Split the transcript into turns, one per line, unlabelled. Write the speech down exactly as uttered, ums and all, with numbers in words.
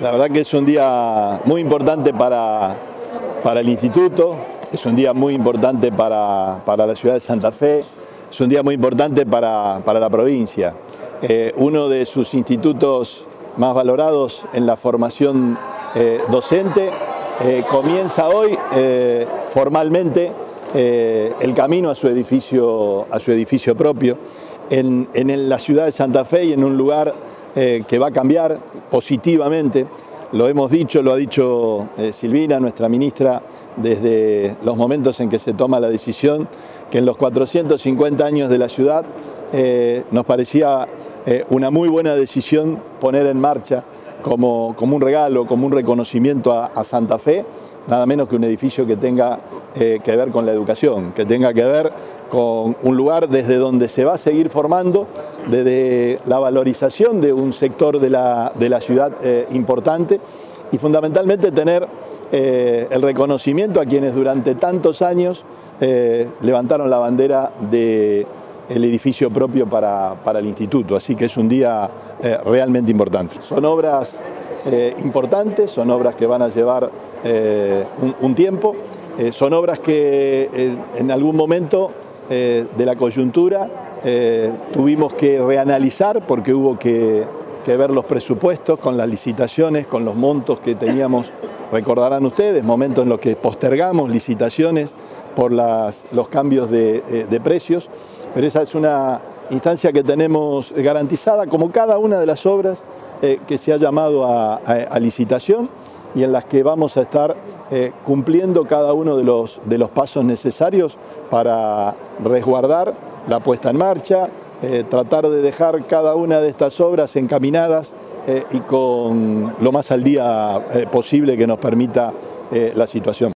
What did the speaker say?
La verdad que es un día muy importante para, para el instituto, es un día muy importante para, para la ciudad de Santa Fe, es un día muy importante para, para la provincia. Eh, uno de sus institutos más valorados en la formación eh, docente eh, comienza hoy eh, formalmente eh, el camino a su edificio, a su edificio propio en, en la ciudad de Santa Fe y en un lugar eh, que va a cambiar positivamente. Lo hemos dicho, lo ha dicho eh, Silvina, nuestra ministra, desde los momentos en que se toma la decisión, que en los cuatrocientos cincuenta años de la ciudad eh, nos parecía eh, una muy buena decisión poner en marcha como, como un regalo, como un reconocimiento a, a Santa Fe, nada menos que un edificio que tenga eh, que ver con la educación, que tenga que ver con un lugar desde donde se va a seguir formando, desde la valorización de un sector de la, de la ciudad eh, importante y fundamentalmente tener eh, el reconocimiento a quienes durante tantos años eh, levantaron la bandera del edificio propio para, para el instituto. Así que es un día eh, realmente importante. Son obras eh, importantes, son obras que van a llevar eh, un, un tiempo, eh, son obras que eh, en algún momento Eh, de la coyuntura eh, tuvimos que reanalizar porque hubo que, que ver los presupuestos con las licitaciones, con los montos que teníamos, recordarán ustedes, momentos en los que postergamos licitaciones por las, los cambios de, eh, de precios, pero esa es una instancia que tenemos garantizada como cada una de las obras eh, que se ha llamado a, a, a licitación y en las que vamos a estar eh, cumpliendo cada uno de los, de los pasos necesarios para resguardar la puesta en marcha, eh, tratar de dejar cada una de estas obras encaminadas eh, y con lo más al día eh, posible que nos permita eh, la situación.